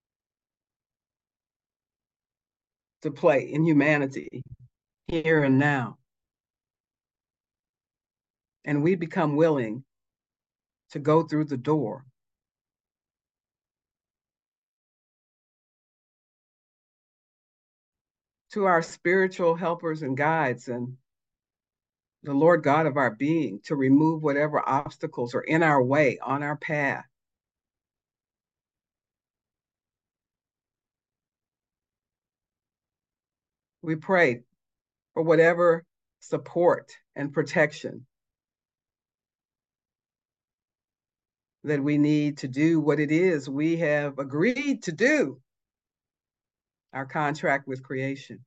S6: to play in humanity here and now. And we become willing to go through the door to our spiritual helpers and guides and the Lord God of our being, to remove whatever obstacles are in our way, on our path. We pray for whatever support and protection that we need to do what it is we have agreed to do, our contract with creation.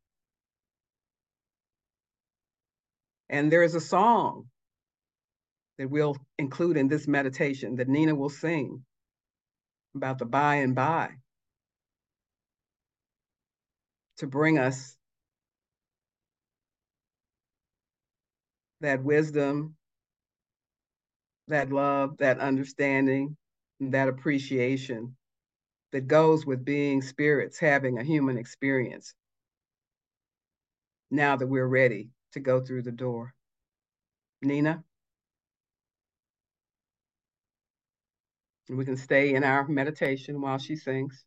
S6: And there is a song that we'll include in this meditation that Nina will sing about the by and by, to bring us that wisdom, that love, that understanding, that appreciation that goes with being spirits having a human experience now that we're ready to go through the door. Nina? We can stay in our meditation while she sings.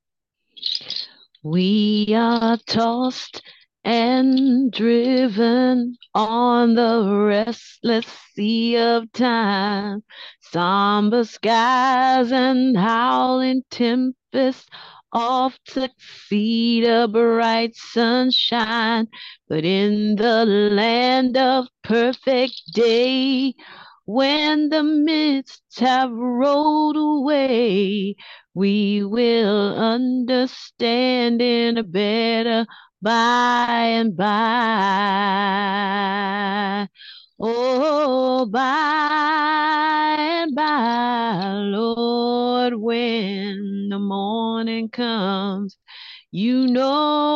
S10: We are tossed and driven on the restless sea of time, somber skies and howling tempests oft succeed a bright sunshine, but in the land of perfect day, when the mists have rolled away, we will understand in a better by and by. Oh, by and by, Lord, when the morning comes, you know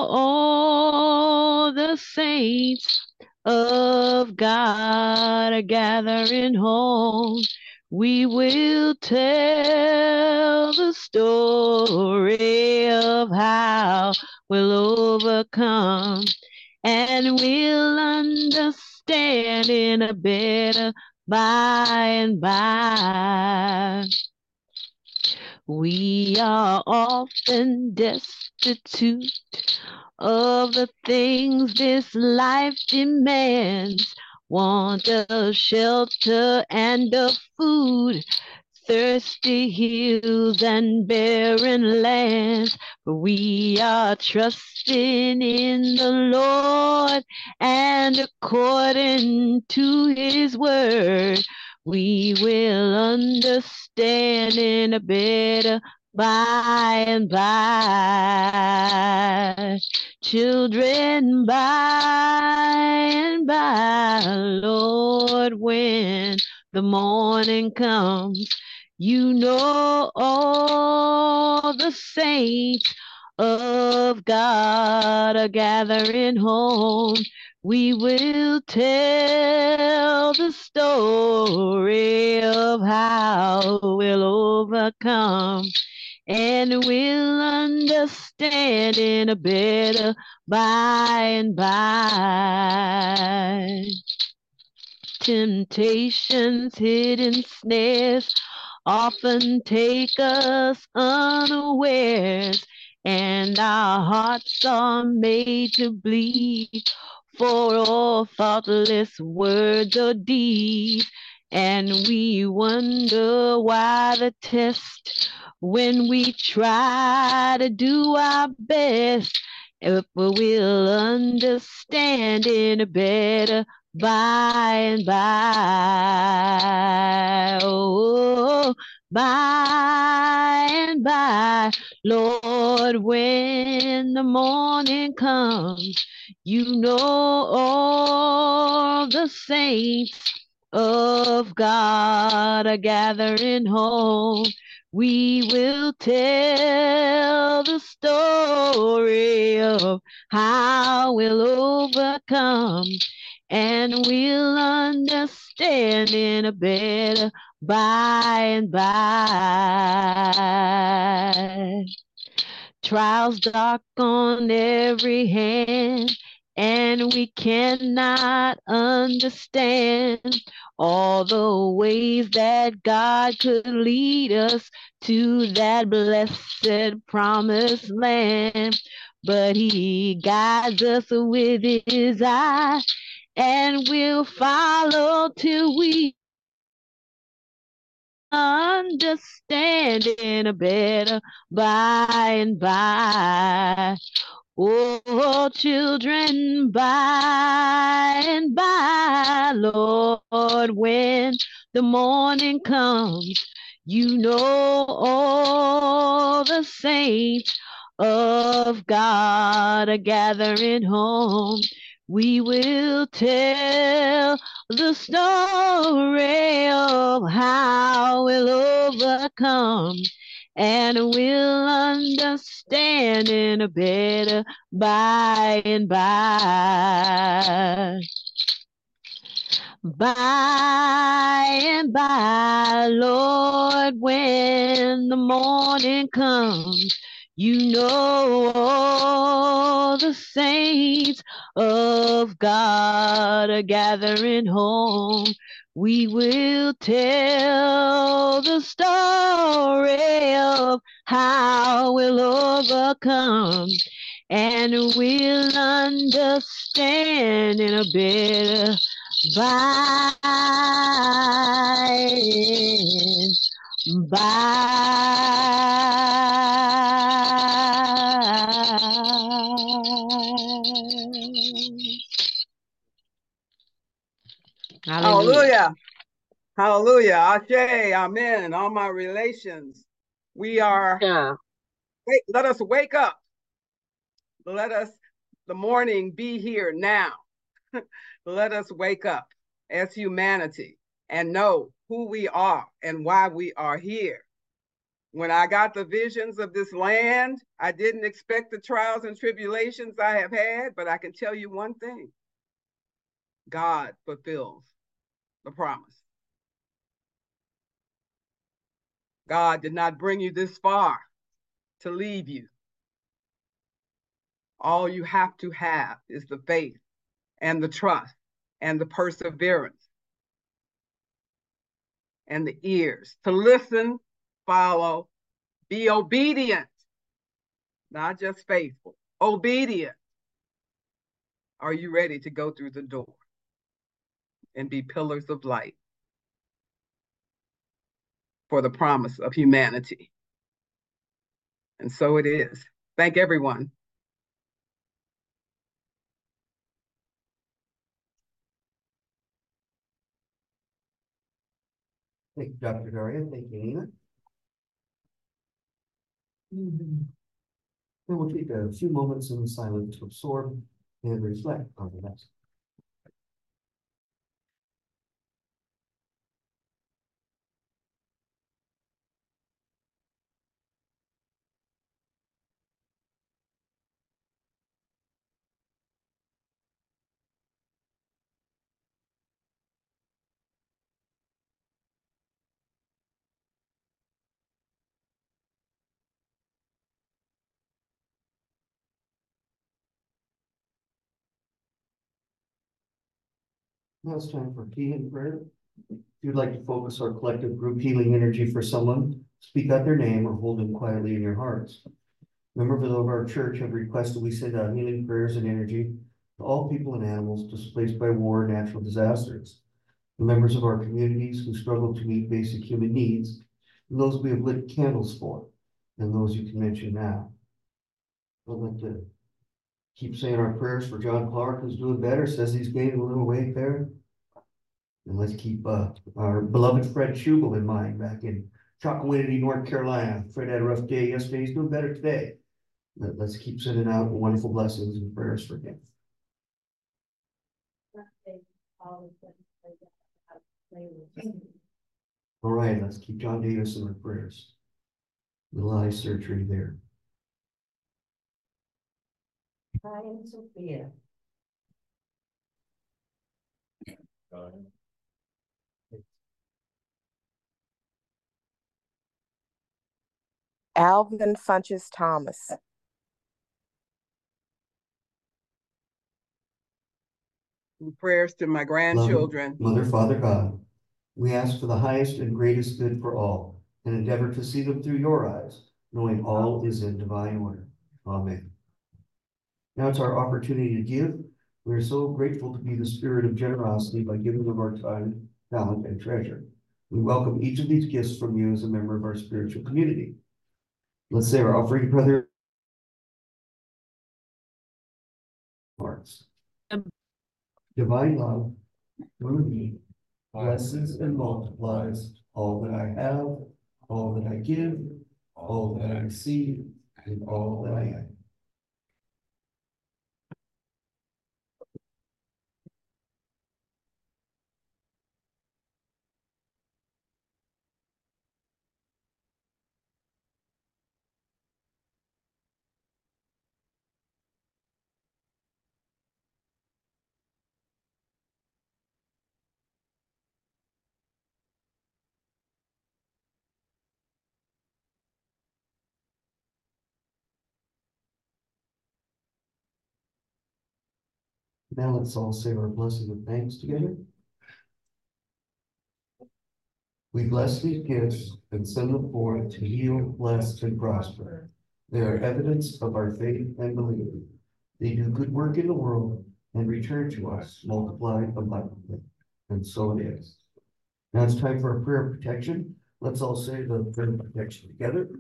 S10: all the saints of God are gathering home. We will tell the story of how we'll overcome, and we'll understand in a better by and by. We are often destitute of the things this life demands, want of shelter and of food, thirsty hills and barren lands. But we are trusting in the Lord, and according to his word, we will understand in a better by and by. Children, by and by, Lord, when the morning comes, you know all the saints of God are gathering home. We will tell the story of how we'll overcome, and we'll understand in a better by and by. Temptations, hidden snares often take us unawares, and our hearts are made to bleed for all thoughtless words or deeds. And we wonder why the test, when we try to do our best, if we'll understand in a better by and by. Oh, by and by, Lord, when the morning comes, you know all the saints of God are gathering home. We will tell the story of how we'll overcome, and we'll understand in a better by and by. Trials dark on every hand, and we cannot understand all the ways that God could lead us to that blessed promised land. But he guides us with his eye, and we'll follow till we understand in a better by and by. Oh, children, by and by, Lord, when the morning comes, you know all the saints of God are gathering home. We will tell the story of how we'll overcome, and we'll understand in a better by and by. By and by, Lord, when the morning comes, You know all the saints of God are gathering home. We will tell the story of how we'll overcome, and we'll understand in a bit by and by.
S6: Hallelujah. Hallelujah. Ashe, amen. All my relations. We are,
S10: Yeah.
S6: wait, let us wake up. Let us, the morning be here now. Let us wake up as humanity and know who we are and why we are here. When I got the visions of this land, I didn't expect the trials and tribulations I have had, but I can tell you one thing. God fulfills the promise. God did not bring you this far to leave you. All you have to have is the faith and the trust and the perseverance and the ears to listen, follow, be obedient, not just faithful, obedient. Are you ready to go through the door and be pillars of light for the promise of humanity? And so it is. Thank everyone.
S1: Thank you, Doctor Daria. Thank you, Nina. Mm-hmm. And we'll take a few moments in silence to absorb and reflect on the message. Now it's time for healing prayer. If you'd like to focus our collective group healing energy for someone, speak out their name or hold them quietly in your hearts. Members of our church have requested we send out healing prayers and energy to all people and animals displaced by war and natural disasters, the members of our communities who struggle to meet basic human needs, and those we have lit candles for, and those you can mention now. I'd like to keep saying our prayers for John Clark, who's doing better, says he's gaining a little weight there. And let's keep uh, our beloved Fred Schubel in mind back in Chalkawinity, North Carolina. Fred had a rough day yesterday. He's doing better today. Let, let's keep sending out wonderful blessings and prayers for him. All right, let's keep John Davis in our prayers. Little eye surgery there.
S5: Hi, I'm Sophia.
S4: Alvin Funches Thomas.
S6: Prayers to my grandchildren.
S1: Loving Mother, Father God, we ask for the highest and greatest good for all, and endeavor to see them through your eyes, knowing all is in divine order. Amen. Now it's our opportunity to give. We are so grateful to be the spirit of generosity by giving of our time, talent, and treasure. We welcome each of these gifts from you as a member of our spiritual community. Let's say our offering, brother. Hearts. Divine love, through me, blesses and multiplies all that I have, all that I give, all that I receive, and all that I am. Now let's all say our blessing of thanks together. We bless these gifts and send them forth to heal, bless, and prosper. They are evidence of our faith and belief. They do good work in the world and return to us multiplied abundantly. And so it is. Now it's time for a prayer of protection. Let's all say the prayer of protection together.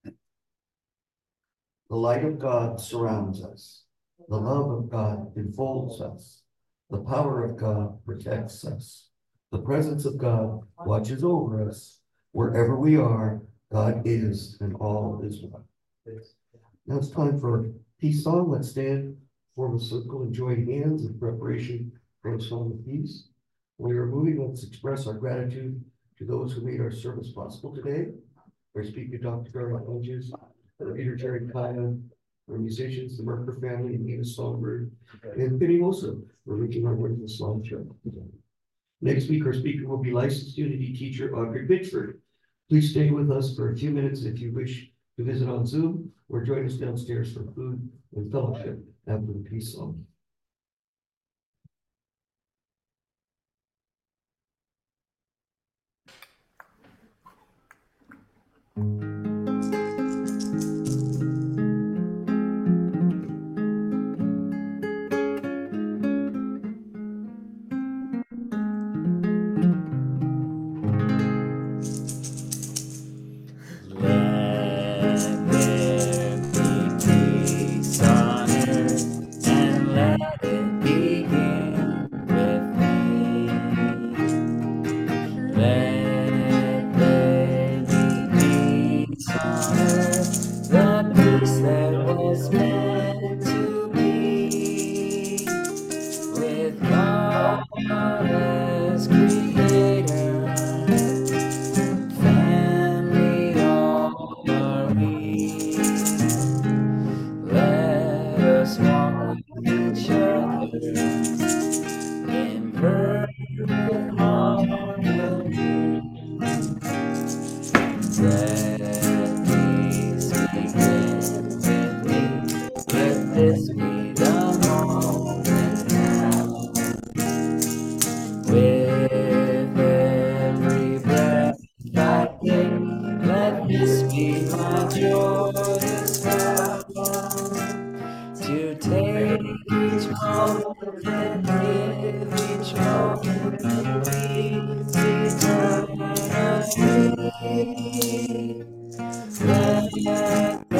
S1: The light of God surrounds us. The love of God enfolds us. The power of God protects us. The presence of God watches over us. Wherever we are, God is, and all is well. Now it's time for a peace song. Let's stand, form a circle, and join hands in preparation for a song of peace. When we are moving, let's express our gratitude to those who made our service possible today. Our speaker, Doctor Garland Hodges, Peter Jerry Kaya, our musicians, the Merker family, and Nina Songbird, and Penny Wilson for making our wonderful song show. Next week, our speaker will be licensed Unity teacher Audrey Bitchford. Please stay with us for a few minutes if you wish to visit on Zoom or join us downstairs for food and fellowship after the peace song.
S2: To take each moment and live each moment and be eternity. Let